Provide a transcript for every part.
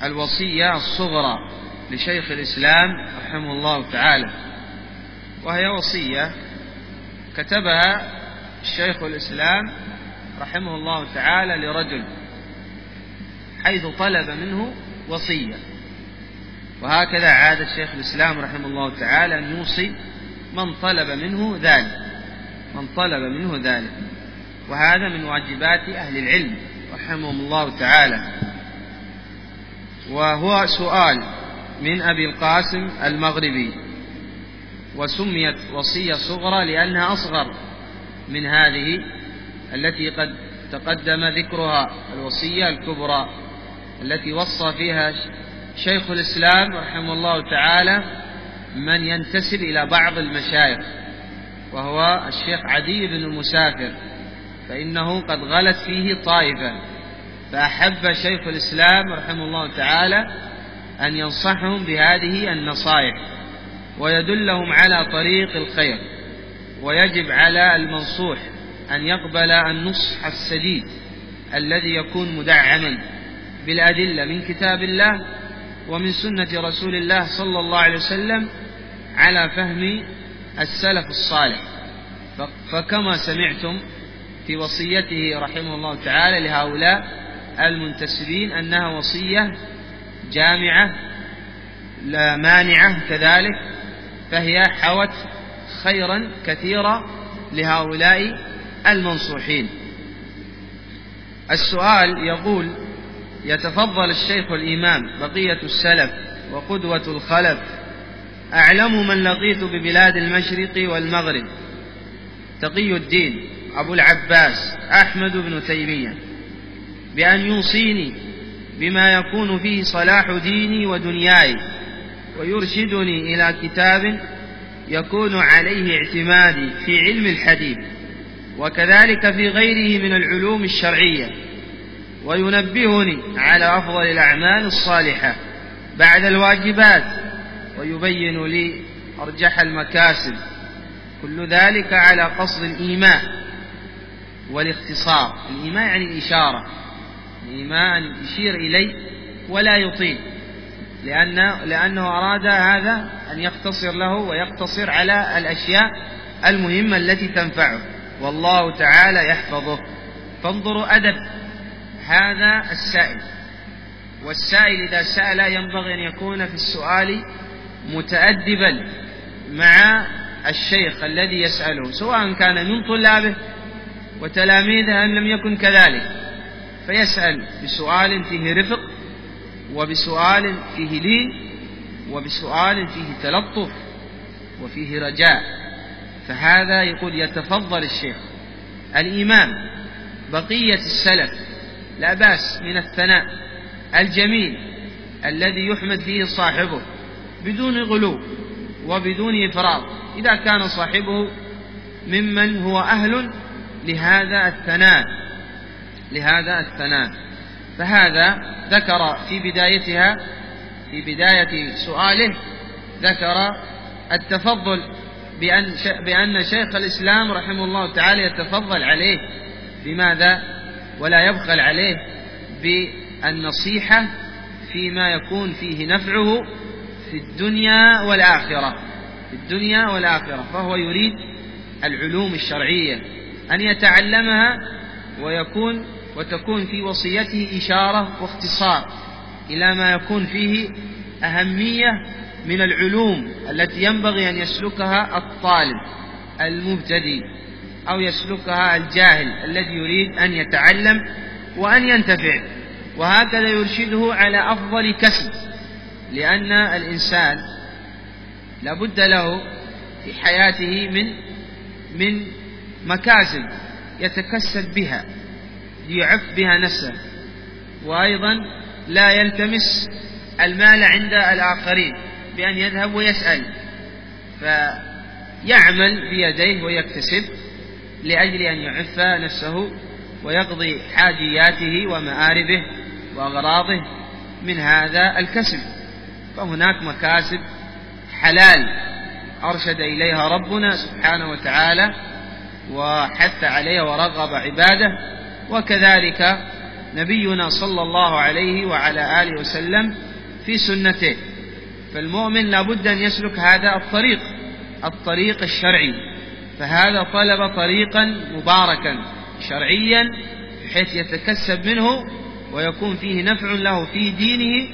الوصية الصغرى لشيخ الإسلام رحمه الله تعالى، وهي وصية كتبها الشيخ الإسلام رحمه الله تعالى لرجل، حيث طلب منه وصية. وهكذا عادة شيخ الإسلام رحمه الله تعالى أن يوصي من طلب منه ذلك، وهذا من واجبات أهل العلم رحمهم الله تعالى. وهو سؤال من أبي القاسم المغربي، وسميت وصية صغرى لأنها أصغر من هذه التي قد تقدم ذكرها، الوصية الكبرى التي وصى فيها شيخ الإسلام رحمه الله تعالى من ينتسب إلى بعض المشايخ، وهو الشيخ عدي بن المسافر، فإنه قد غلت فيه طائفة، فأحب شيخ الإسلام رحمه الله تعالى أن ينصحهم بهذه النصائح ويدلهم على طريق الخير. ويجب على المنصوح أن يقبل النصح السديد الذي يكون مدعما بالأدلة من كتاب الله ومن سنة رسول الله صلى الله عليه وسلم على فهم السلف الصالح. فكما سمعتم في وصيته رحمه الله تعالى لهؤلاء المنتسبين أنها وصية جامعة لا مانعة كذلك، فهي حوت خيرا كثيرا لهؤلاء المنصوحين. السؤال يقول: يتفضل الشيخ الإمام بقية السلف وقدوة الخلف أعلم من لقيت ببلاد المشرق والمغرب تقي الدين أبو العباس أحمد بن تيمية بأن يوصيني بما يكون فيه صلاح ديني ودنياي، ويرشدني إلى كتاب يكون عليه اعتمادي في علم الحديث وكذلك في غيره من العلوم الشرعية، وينبهني على أفضل الأعمال الصالحة بعد الواجبات، ويبين لي أرجح المكاسب، كل ذلك على قصد الإيماء والاختصار. الإيماء يعني الإشارة، الإيماء أن يشير إليه ولا يطيل، لأنه أراد هذا أن يختصر له ويقتصر على الأشياء المهمة التي تنفعه، والله تعالى يحفظه. فانظروا أدب هذا السائل، والسائل إذا سأل ينبغي أن يكون في السؤال متأدبا مع الشيخ الذي يسأله، سواء كان من طلابه وتلاميذه أم لم يكن كذلك، فيسأل بسؤال فيه رفق، وبسؤال فيه لين، وبسؤال فيه تلطف وفيه رجاء. فهذا يقول يتفضل الشيخ الإمام بقية السلف، لا بأس من الثناء الجميل الذي يحمد فيه صاحبه بدون غلو وبدون إفراط، إذا كان صاحبه ممن هو أهل لهذا الثناء. فهذا ذكر في بداية سؤاله ذكر التفضل بأن شيخ الإسلام رحمه الله تعالى يتفضل عليه بماذا؟ ولا يبخل عليه بالنصيحة فيما يكون فيه نفعه في الدنيا والآخرة، فهو يريد العلوم الشرعية أن يتعلمها وتكون في وصيته إشارة واختصار إلى ما يكون فيه أهمية من العلوم التي ينبغي أن يسلكها الطالب المبتدئ أو يسلكها الجاهل الذي يريد أن يتعلم وأن ينتفع، وهكذا يرشده على أفضل كسب. لأن الإنسان لابد له في حياته من مكاسب يتكسب بها ليعف بها نفسه، وأيضا لا يلتمس المال عند الآخرين بأن يذهب ويسأل، فيعمل بيديه ويكتسب لأجل أن يعف نفسه ويقضي حاجياته ومآربه وأغراضه من هذا الكسب. فهناك مكاسب حلال أرشد إليها ربنا سبحانه وتعالى وحث عليها ورغب عباده، وكذلك نبينا صلى الله عليه وعلى آله وسلم في سنته. فالمؤمن لابد أن يسلك هذا الطريق الشرعي، فهذا طلب طريقا مباركا شرعيا بحيث يتكسب منه ويكون فيه نفع له في دينه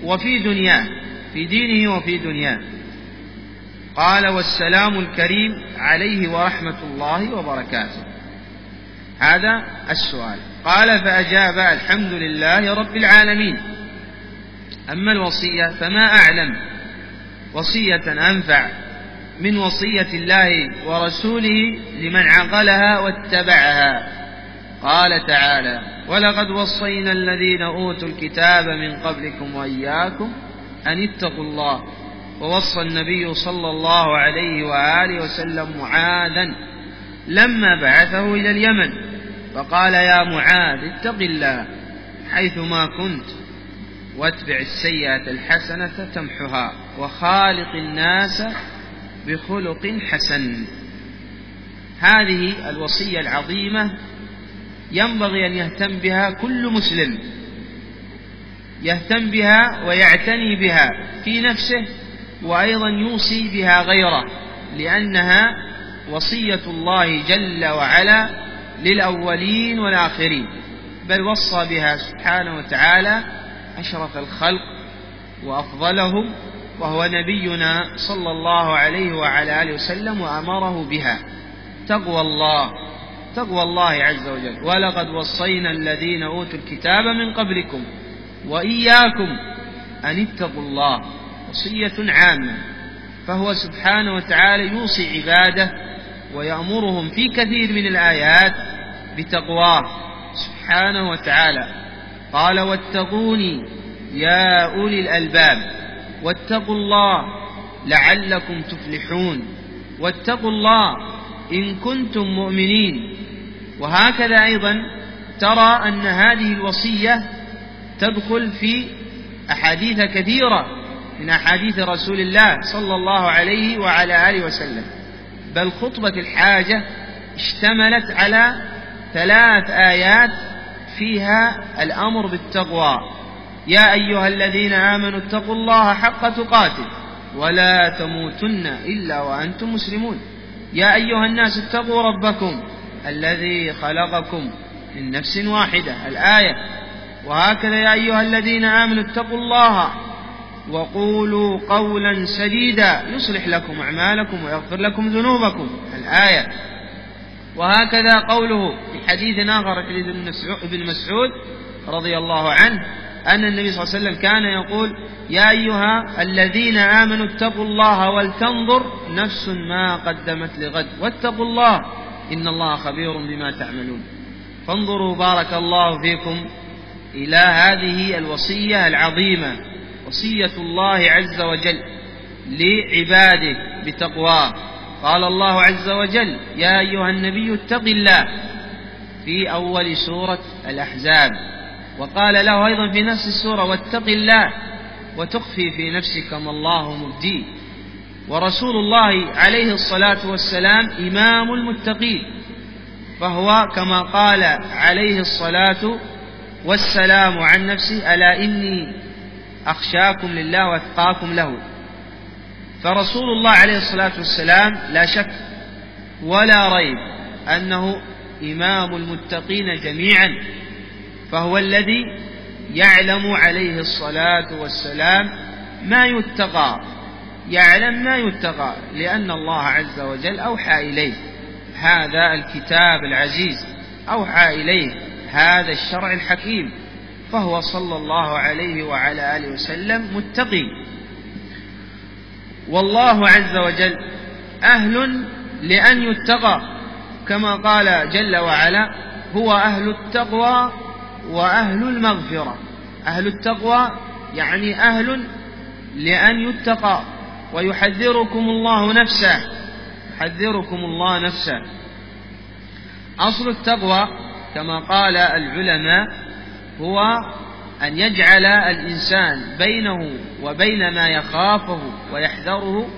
وفي دنياه. قال: والسلام الكريم عليه ورحمة الله وبركاته. هذا السؤال. قال: فأجاب: الحمد لله رب العالمين. أما الوصية فما أعلم وصية أنفع من وصية الله ورسوله لمن عقلها واتبعها. قال تعالى: ولقد وصينا الذين أوتوا الكتاب من قبلكم وإياكم أن اتقوا الله. ووصى النبي صلى الله عليه وآله وسلم معاذا لما بعثه إلى اليمن فقال: يا معاذ اتق الله حيثما كنت واتبع السيئة الحسنة تمحها وخالق الناس بخلق حسن. هذه الوصية العظيمة ينبغي أن يهتم بها كل مسلم، يهتم بها ويعتني بها في نفسه، وأيضا يوصي بها غيره، لأنها وصية الله جل وعلا للأولين والآخرين، بل وصى بها سبحانه وتعالى أشرف الخلق وأفضلهم وهو نبينا صلى الله عليه وعلى آله وسلم، وأمره بها تقوى الله عز وجل. ولقد وصينا الذين أوتوا الكتاب من قبلكم وإياكم أن اتقوا الله، وصية عامة. فهو سبحانه وتعالى يوصي عباده ويأمرهم في كثير من الآيات بتقواه سبحانه وتعالى. قال: واتقوني يا أولي الألباب، واتقوا الله لعلكم تفلحون، واتقوا الله إن كنتم مؤمنين. وهكذا أيضا ترى أن هذه الوصية تدخل في أحاديث كثيرة من أحاديث رسول الله صلى الله عليه وعلى آله وسلم، بل خطبة الحاجة اشتملت على 3 آيات فيها الأمر بالتقوى: يا أيها الذين آمنوا اتقوا الله حق تقاته ولا تموتن إلا وأنتم مسلمون، يا أيها الناس اتقوا ربكم الذي خلقكم من نفس واحدة الآية. وهكذا يا أيها الذين آمنوا اتقوا الله وقولوا قولا سديدا يصلح لكم أعمالكم ويغفر لكم ذنوبكم الآية. وهكذا قوله في حديث آخر ابن مسعود رضي الله عنه أن النبي صلى الله عليه وسلم كان يقول: يا أيها الذين آمنوا اتقوا الله ولتنظر نفس ما قدمت لغد واتقوا الله إن الله خبير بما تعملون. فانظروا بارك الله فيكم إلى هذه الوصية العظيمة، وصية الله عز وجل لعباده بتقواه. قال الله عز وجل: يا أيها النبي اتق الله في أول سورة الأحزاب، وقال له أيضا في نفس السورة: واتق الله وتخفي في نفسك ما الله مبديه. ورسول الله عليه الصلاة والسلام إمام المتقين، فهو كما قال عليه الصلاة والسلام عن نفسه: ألا إني أخشاكم لله وأتقاكم له. فرسول الله عليه الصلاة والسلام لا شك ولا ريب أنه إمام المتقين جميعا، فهو الذي يعلم عليه الصلاة والسلام ما يتقى، يعلم ما يتقى، لأن الله عز وجل أوحى إليه هذا الكتاب العزيز، أوحى إليه هذا الشرع الحكيم، فهو صلى الله عليه وعلى آله وسلم متقي. والله عز وجل أهل لأن يتقى، كما قال جل وعلا: هو أهل التقوى وأهل المغفرة. أهل التقوى يعني أهل لأن يتقى، ويحذركم الله نفسه، يحذركم الله نفسه. أصل التقوى كما قال العلماء هو أن يجعل الإنسان بينه وبين ما يخافه ويحذره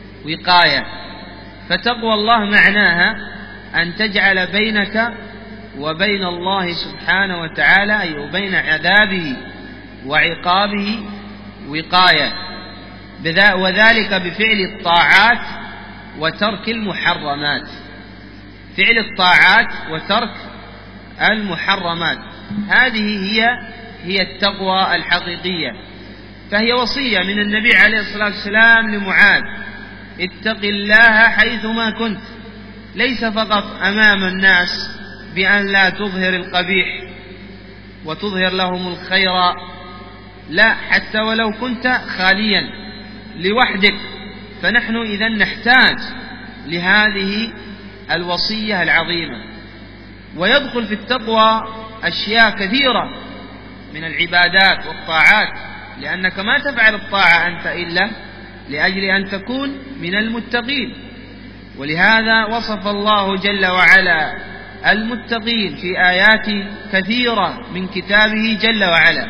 وقاية. فتقوى الله معناها أن تجعل بينك وبين الله سبحانه وتعالى، أي وبين عذابه وعقابه وقاية، وذلك بفعل الطاعات وترك المحرمات. فعل الطاعات وترك المحرمات، هذه هي التقوى الحقيقية. فهي وصية من النبي عليه الصلاة والسلام لمعاذ: اتق الله حيثما كنت، ليس فقط أمام الناس بأن لا تظهر القبيح وتظهر لهم الخير، لا، حتى ولو كنت خاليا لوحدك، فنحن إذن نحتاج لهذه الوصية العظيمة. ويدخل في التقوى أشياء كثيرة من العبادات والطاعات، لأنك ما تفعل الطاعة أنت إلا لأجل أن تكون من المتقين. ولهذا وصف الله جل وعلا المتقين في آيات كثيرة من كتابه جل وعلا،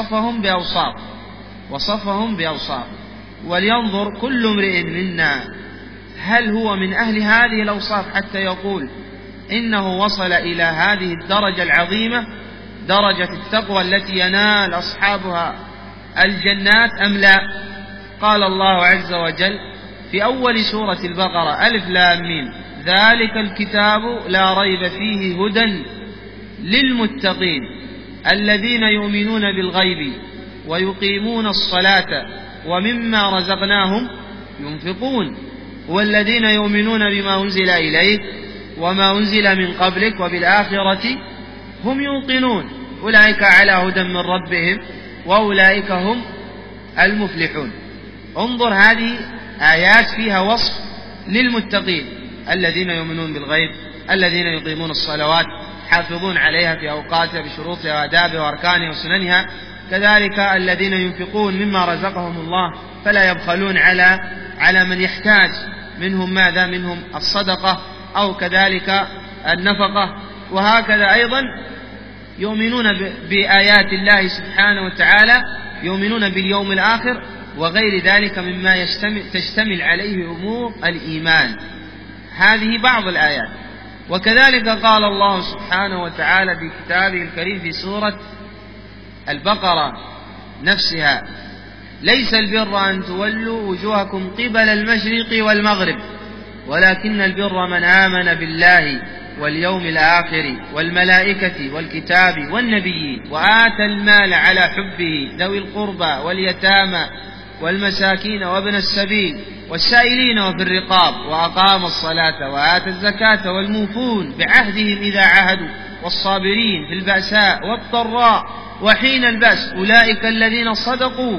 وصفهم بأوصاف. ولينظر كل امرئ منا هل هو من أهل هذه الأوصاف حتى يقول إنه وصل إلى هذه الدرجة العظيمة، درجة التقوى التي ينال أصحابها الجنات أم لا. قال الله عز وجل في أول سورة البقرة: ألف لام ميم، ذلك الكتاب لا ريب فيه هدى للمتقين الذين يؤمنون بالغيب ويقيمون الصلاة ومما رزقناهم ينفقون والذين يؤمنون بما أنزل إليك وما أنزل من قبلك وبالآخرة هم يوقنون أولئك على هدى من ربهم وأولئك هم المفلحون. انظر، هذه آيات فيها وصف للمتقين: الذين يؤمنون بالغيب، الذين يقيمون الصلوات، حافظون عليها في أوقاتها بشروطها وآدابها وأركانها وسننها، كذلك الذين ينفقون مما رزقهم الله فلا يبخلون على من يحتاج منهم، ماذا؟ منهم الصدقة أو كذلك النفقة. وهكذا أيضا يؤمنون بآيات الله سبحانه وتعالى، يؤمنون باليوم الآخر وغير ذلك مما تشتمل عليه أمور الإيمان. هذه بعض الآيات. وكذلك قال الله سبحانه وتعالى في كتابه الكريم في سورة البقرة نفسها: ليس البر أن تولوا وجوهكم قبل المشرق والمغرب ولكن البر من آمن بالله واليوم الآخر والملائكة والكتاب والنبيين وآتى المال على حبه ذوي القربى واليتامى والمساكين وابن السبيل والسائلين وفي الرقاب وأقام الصلاة وآتى الزكاة والموفون بعهدهم إذا عاهدوا والصابرين في البأساء والضراء وحين البأس أولئك الذين صدقوا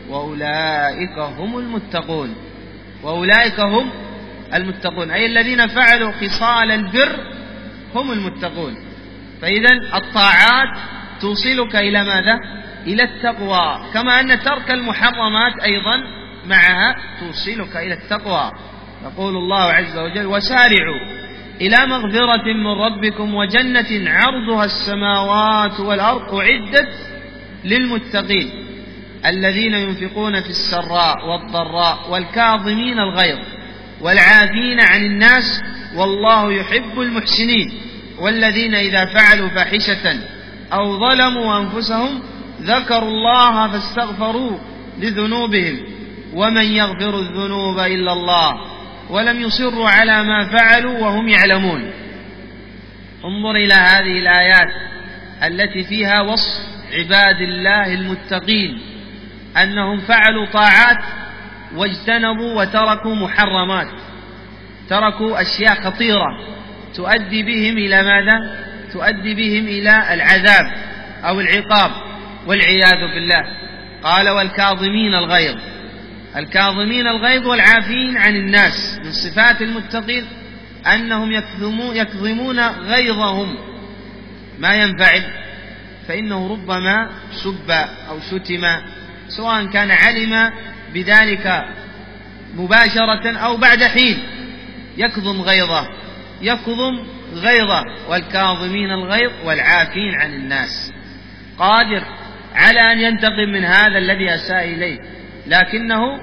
وأولئك هم المتقون. وأولئك هم المتقون أي الذين فعلوا خصال البر هم المتقون. فإذا الطاعات توصلك إلى ماذا؟ إلى التقوى، كما أن ترك المحرمات أيضا معها توصلك إلى التقوى. يقول الله عز وجل: وسارعوا إلى مغفرة من ربكم وجنة عرضها السماوات والأرض أعدت للمتقين الذين ينفقون في السراء والضراء والكاظمين الغيظ والعافين عن الناس والله يحب المحسنين والذين إذا فعلوا فاحشة أو ظلموا أنفسهم ذكروا الله فاستغفروا لذنوبهم ومن يغفر الذنوب إلا الله ولم يصروا على ما فعلوا وهم يعلمون. انظر إلى هذه الآيات التي فيها وصف عباد الله المتقين أنهم فعلوا طاعات واجتنبوا وتركوا محرمات، تركوا أشياء خطيرة تؤدي بهم إلى ماذا؟ تؤدي بهم إلى العذاب أو العقاب والعياذ بالله. قال: والكاظمين الغيظ، الكاظمين الغيظ والعافين عن الناس. من صفات المتقين أنهم يكظمون غيظهم، ما ينفعل فإنه ربما سب أو شتم، سواء كان علم بذلك مباشرة أو بعد حين، يكظم غيظه. والكاظمين الغيظ والعافين عن الناس، قادر على أن ينتقم من هذا الذي أساء إليه، لكنه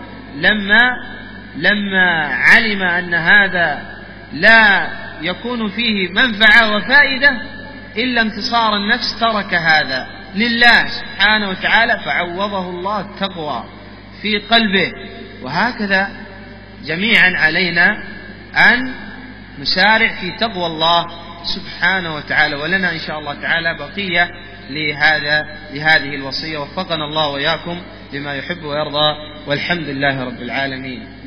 لما علم أن هذا لا يكون فيه منفعة وفائدة إلا انتصار النفس ترك هذا لله سبحانه وتعالى، فعوضه الله التقوى في قلبه. وهكذا جميعا علينا أن نسارع في تقوى الله سبحانه وتعالى. ولنا إن شاء الله تعالى بقية لهذه الوصية. وفقنا الله وإياكم لما يحب ويرضى، والحمد لله رب العالمين.